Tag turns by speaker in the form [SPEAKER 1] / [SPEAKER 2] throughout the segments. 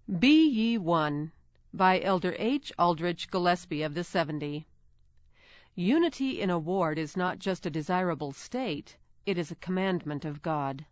[SPEAKER 1] Be Ye One, by Elder H. Aldrich Gillespie of the 70. Unity in a ward is not just a desirable state, it is a commandment of God.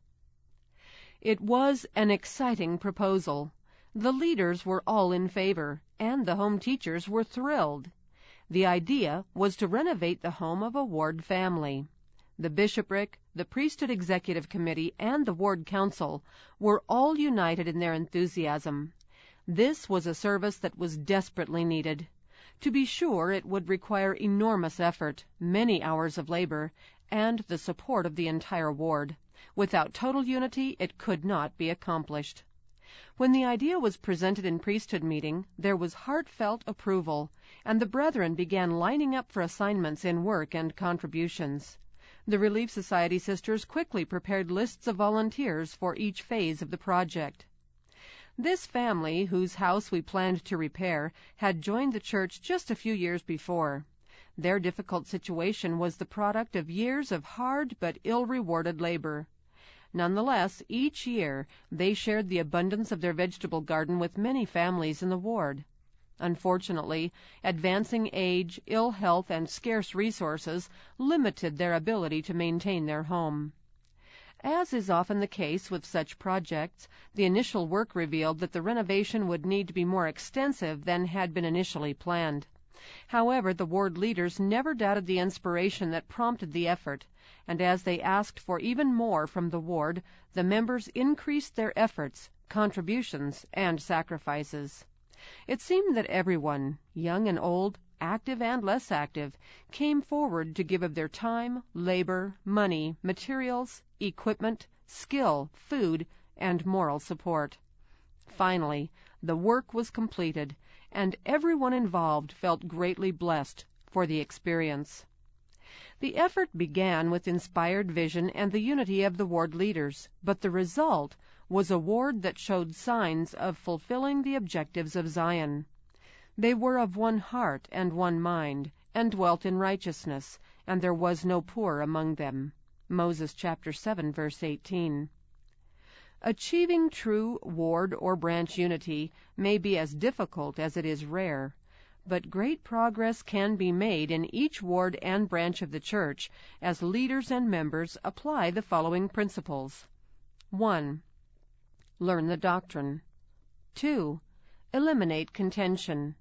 [SPEAKER 1] It was an exciting proposal. The leaders were all in favor, and the home teachers were thrilled. The idea was to renovate the home of a ward family. The bishopric, the priesthood executive committee, and the ward council were all united in their enthusiasm. This was a service that was desperately needed. To be sure, it would require enormous effort, many hours of labor, and the support of the entire ward. Without total unity, it could not be accomplished. When the idea was presented in priesthood meeting, there was heartfelt approval, and the brethren began lining up for assignments in work and contributions. The Relief Society sisters quickly prepared lists of volunteers for each phase of the project. This family, whose house we planned to repair, had joined the church just a few years before. Their difficult situation was the product of years of hard but ill-rewarded labor. Nonetheless, each year they shared the abundance of their vegetable garden with many families in the ward. Unfortunately, advancing age, ill health, and scarce resources limited their ability to maintain their home. As is often the case with such projects, the initial work revealed that the renovation would need to be more extensive than had been initially planned. However, the ward leaders never doubted the inspiration that prompted the effort, and as they asked for even more from the ward, the members increased their efforts, contributions, and sacrifices. It seemed that everyone, young and old, active and less active, came forward to give of their time, labor, money, materials, equipment, skill, food, and moral support. Finally, the work was completed, and everyone involved felt greatly blessed for the experience. The effort began with inspired vision and the unity of the ward leaders, but the result was a ward that showed signs of fulfilling the objectives of Zion. They were of one heart and one mind, and dwelt in righteousness, and there was no poor among them. Moses chapter 7, verse 18. Achieving true ward or branch unity may be as difficult as it is rare, but great progress can be made in each ward and branch of the church as leaders and members apply the following principles. 1. Learn the doctrine. 2. Eliminate contention.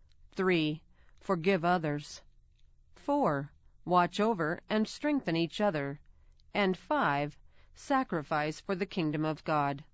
[SPEAKER 1] 3. Forgive others. 4. Watch over and strengthen each other. And 5. Sacrifice for the kingdom of God.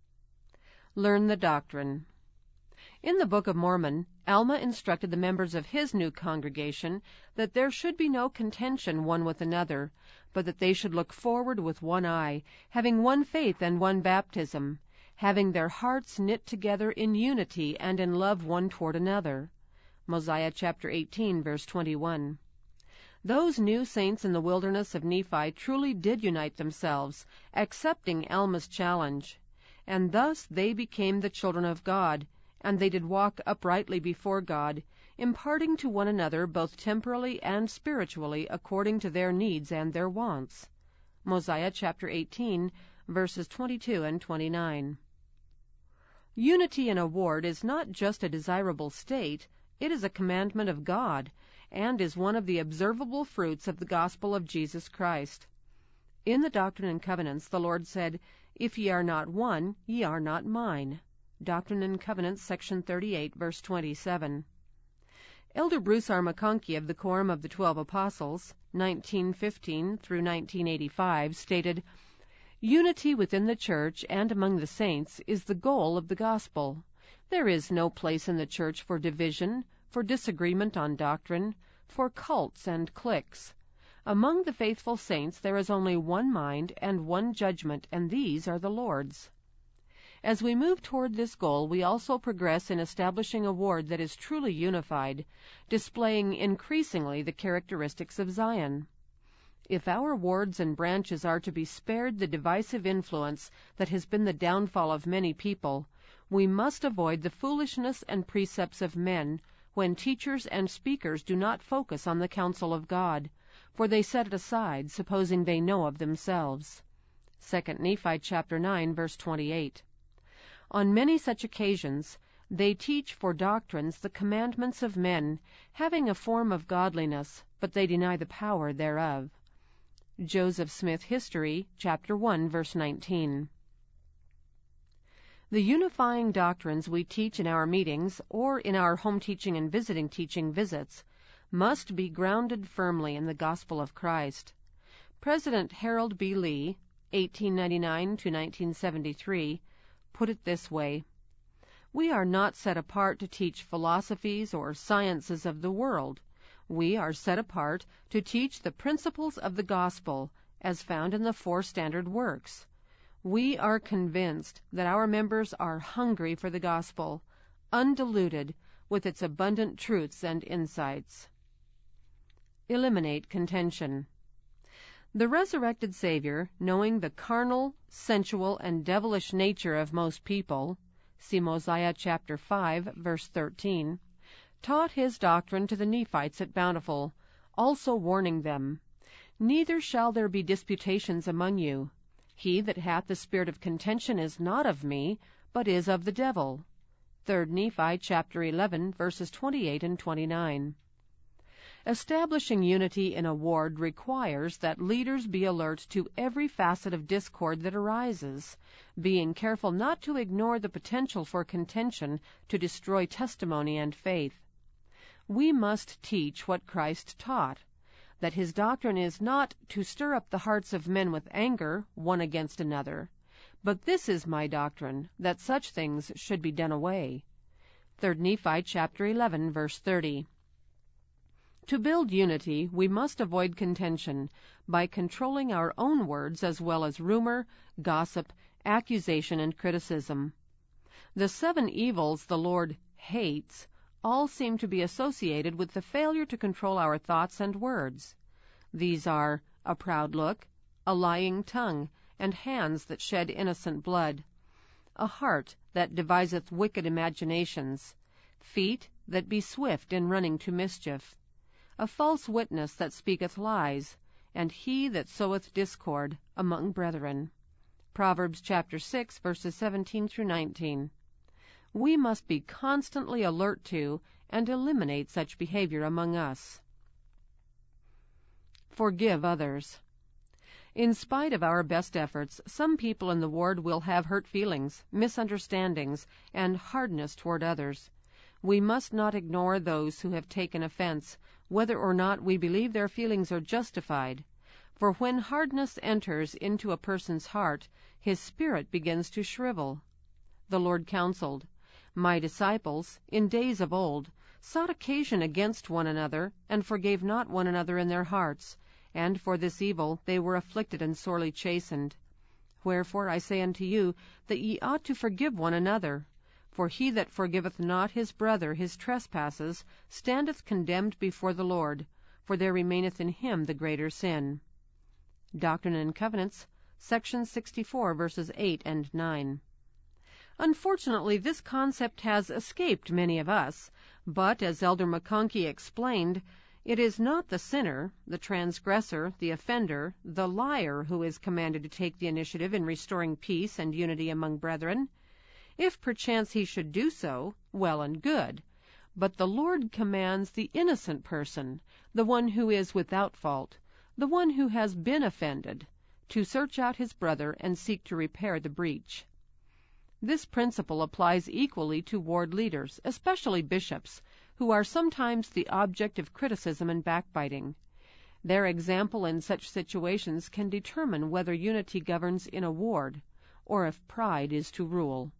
[SPEAKER 1] Learn the doctrine. In the Book of Mormon, Alma instructed the members of his new congregation that there should be no contention one with another, but that they should look forward with one eye, having one faith and one baptism, having their hearts knit together in unity and in love one toward another. Mosiah chapter 18, verse 21. Those new saints in the wilderness of Nephi truly did unite themselves, accepting Alma's challenge, and thus they became the children of God, and they did walk uprightly before God, imparting to one another both temporally and spiritually according to their needs and their wants. Mosiah chapter 18, verses 22 and 29. Unity in a ward is not just a desirable state, it is a commandment of God, and is one of the observable fruits of the gospel of Jesus Christ. In the Doctrine and Covenants the Lord said, "If ye are not one, ye are not mine." Doctrine and Covenants, section 38, verse 27. Elder Bruce R. McConkie of the Quorum of the 12 Apostles, 1915 through 1985, stated, "Unity within the church and among the saints is the goal of the gospel. There is no place in the church for division, for disagreement on doctrine, for cults and cliques. Among the faithful saints there is only one mind and one judgment, and these are the Lord's." As we move toward this goal, we also progress in establishing a ward that is truly unified, displaying increasingly the characteristics of Zion. If our wards and branches are to be spared the divisive influence that has been the downfall of many people, we must avoid the foolishness and precepts of men when teachers and speakers do not focus on the counsel of God, for they set it aside, supposing they know of themselves. 2 Nephi chapter 9, verse 28. On many such occasions they teach for doctrines the commandments of men, having a form of godliness, but they deny the power thereof. Joseph Smith History, chapter 1, verse 19. The unifying doctrines we teach in our meetings or in our home teaching and visiting teaching visits must be grounded firmly in the gospel of Christ. President Harold B. Lee, 1899 to 1973, put it this way: "We are not set apart to teach philosophies or sciences of the world. We are set apart to teach the principles of the gospel as found in the 4 standard works. We are convinced that our members are hungry for the gospel, undiluted with its abundant truths and insights." Eliminate contention. The resurrected Savior, knowing the carnal, sensual, and devilish nature of most people, see Mosiah chapter 5, verse 13, taught his doctrine to the Nephites at Bountiful, also warning them, "Neither shall there be disputations among you. He that hath the spirit of contention is not of me, but is of the devil." 3 Nephi chapter 11, verses 28 and 29. Establishing unity in a ward requires that leaders be alert to every facet of discord that arises, being careful not to ignore the potential for contention to destroy testimony and faith. We must teach what Christ taught, that his doctrine is not to stir up the hearts of men with anger one against another, but this is my doctrine, that such things should be done away. 3 Nephi chapter 11, verse 30. To build unity, we must avoid contention by controlling our own words as well as rumor, gossip, accusation, and criticism. The 7 evils the Lord hates all seem to be associated with the failure to control our thoughts and words. These are a proud look, a lying tongue, and hands that shed innocent blood, a heart that deviseth wicked imaginations, feet that be swift in running to mischief, a false witness that speaketh lies, and he that soweth discord among brethren. Proverbs chapter 6, verses 17 through 19. We must be constantly alert to and eliminate such behavior among us. Forgive others. In spite of our best efforts, some people in the ward will have hurt feelings, misunderstandings, and hardness toward others. We must not ignore those who have taken offense, whether or not we believe their feelings are justified. For when hardness enters into a person's heart, his spirit begins to shrivel. The Lord counseled, "My disciples, in days of old, sought occasion against one another, and forgave not one another in their hearts, and for this evil they were afflicted and sorely chastened. Wherefore I say unto you, that ye ought to forgive one another. For he that forgiveth not his brother his trespasses standeth condemned before the Lord, for there remaineth in him the greater sin." Doctrine and Covenants, section 64, verses 8 and 9. Unfortunately, this concept has escaped many of us, but, as Elder McConkie explained, it is not the sinner, the transgressor, the offender, the liar who is commanded to take the initiative in restoring peace and unity among brethren. If perchance he should do so, well and good, but the Lord commands the innocent person, the one who is without fault, the one who has been offended, to search out his brother and seek to repair the breach. This principle applies equally to ward leaders, especially bishops, who are sometimes the object of criticism and backbiting. Their example in such situations can determine whether unity governs in a ward, or if pride is to rule.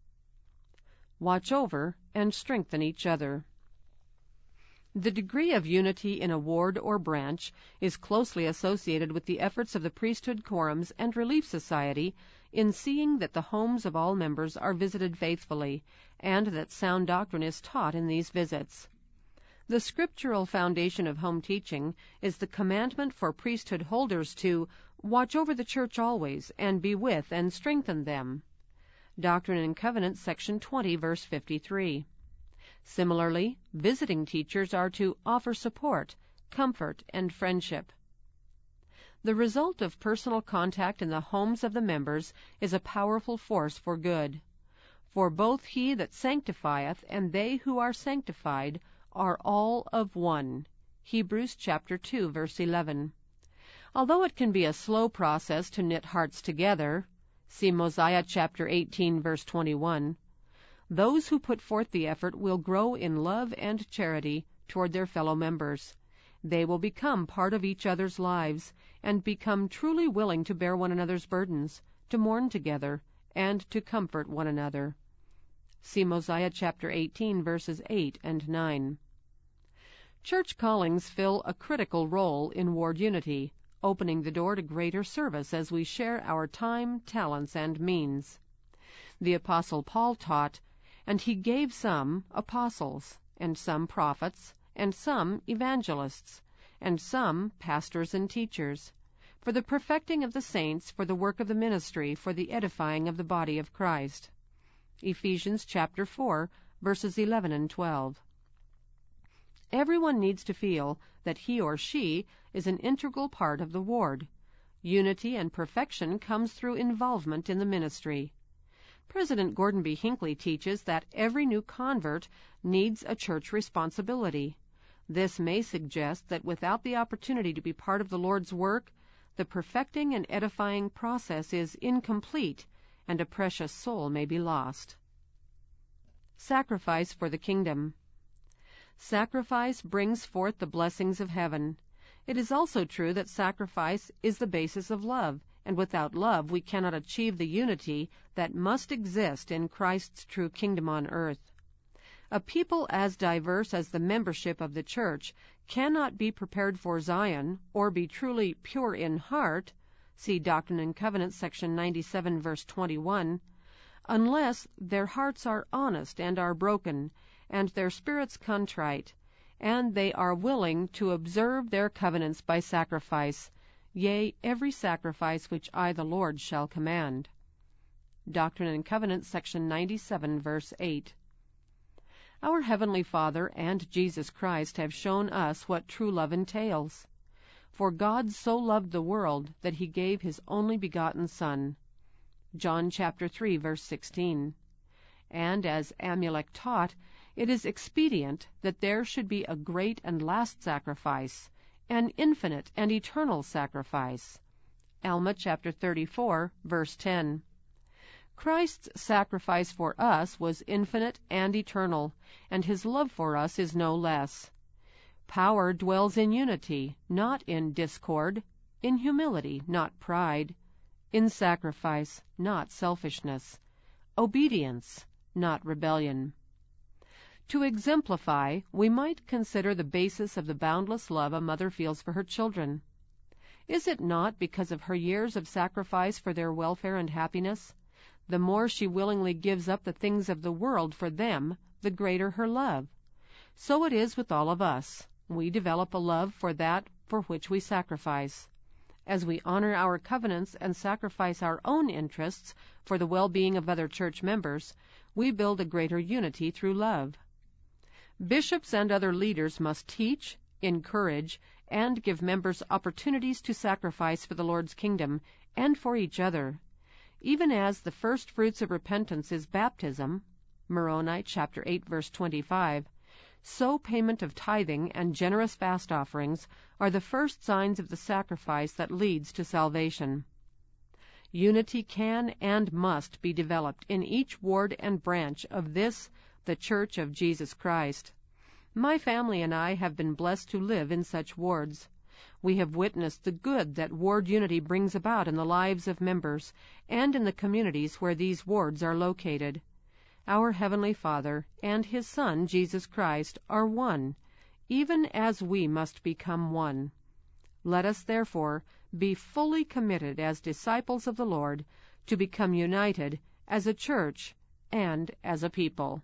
[SPEAKER 1] Watch over and strengthen each other. The degree of unity in a ward or branch is closely associated with the efforts of the priesthood quorums and relief society in seeing that the homes of all members are visited faithfully, and that sound doctrine is taught in these visits. The scriptural foundation of home teaching is the commandment for priesthood holders to watch over the church always, and be with and strengthen them. Doctrine and Covenants, section 20, verse 53. Similarly, visiting teachers are to offer support, comfort, and friendship. The result of personal contact in the homes of the members is a powerful force for good. For both he that sanctifieth and they who are sanctified are all of one. Hebrews chapter 2, verse 11. Although it can be a slow process to knit hearts together, see Mosiah chapter 18, verse 21, those who put forth the effort will grow in love and charity toward their fellow members. They will become part of each other's lives and become truly willing to bear one another's burdens, to mourn together, and to comfort one another. See Mosiah chapter 18, verses 8 and 9. Church callings fill a critical role in ward unity, opening the door to greater service as we share our time, talents, and means. The Apostle Paul taught, "And he gave some apostles, and some prophets, and some evangelists, and some pastors and teachers, for the perfecting of the saints, for the work of the ministry, for the edifying of the body of Christ." Ephesians chapter 4, verses 11 and 12. Everyone needs to feel that he or she is an integral part of the ward. Unity and perfection comes through involvement in the ministry. President Gordon B. Hinckley teaches that every new convert needs a church responsibility. This may suggest that without the opportunity to be part of the Lord's work, the perfecting and edifying process is incomplete, and a precious soul may be lost. Sacrifice for the kingdom. Sacrifice brings forth the blessings of heaven. It is also true that sacrifice is the basis of love, and without love we cannot achieve the unity that must exist in Christ's true kingdom on earth. A people as diverse as the membership of the church cannot be prepared for Zion or be truly pure in heart, see Doctrine and Covenants section 97, verse 21, unless their hearts are honest and are broken, and their spirits contrite, and they are willing to observe their covenants by sacrifice, yea, every sacrifice which I the Lord shall command. Doctrine and Covenants section 97, verse 8. Our Heavenly Father and Jesus Christ have shown us what true love entails. For God so loved the world that he gave his only begotten Son. John chapter 3, verse 16. And as Amulek taught, it is expedient that there should be a great and last sacrifice, an infinite and eternal sacrifice. Alma chapter 34, verse 10. Christ's sacrifice for us was infinite and eternal, and his love for us is no less. Power dwells in unity, not in discord, in humility, not pride, in sacrifice, not selfishness, obedience, not rebellion. To exemplify, we might consider the basis of the boundless love a mother feels for her children. Is it not because of her years of sacrifice for their welfare and happiness? The more she willingly gives up the things of the world for them, the greater her love. So it is with all of us. We develop a love for that for which we sacrifice. As we honor our covenants and sacrifice our own interests for the well-being of other church members, we build a greater unity through love. Bishops and other leaders must teach, encourage, and give members opportunities to sacrifice for the Lord's kingdom and for each other. Even as the first fruits of repentance is baptism, Moroni chapter 8, verse 25, so payment of tithing and generous fast offerings are the first signs of the sacrifice that leads to salvation. Unity can and must be developed in each ward and branch of this, the Church of Jesus Christ. My family and I have been blessed to live in such wards. We have witnessed the good that ward unity brings about in the lives of members and in the communities where these wards are located. Our Heavenly Father and his Son, Jesus Christ, are one, even as we must become one. Let us, therefore, be fully committed as disciples of the Lord to become united as a church and as a people.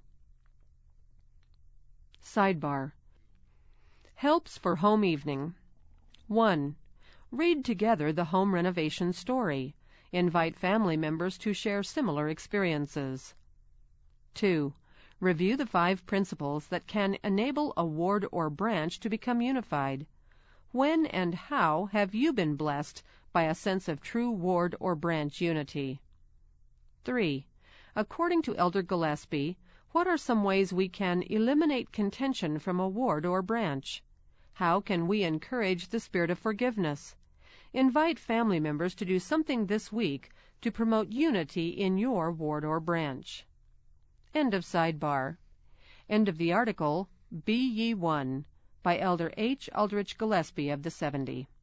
[SPEAKER 1] Sidebar. Helps for home evening. 1. Read together the home renovation story. Invite family members to share similar experiences. 2. Review the 5 principles that can enable a ward or branch to become unified. When and how have you been blessed by a sense of true ward or branch unity? 3. According to Elder Gillespie, what are some ways we can eliminate contention from a ward or branch? How can we encourage the spirit of forgiveness? Invite family members to do something this week to promote unity in your ward or branch. End of sidebar. End of the article, Be Ye One, by Elder H. Aldrich Gillespie of the 70.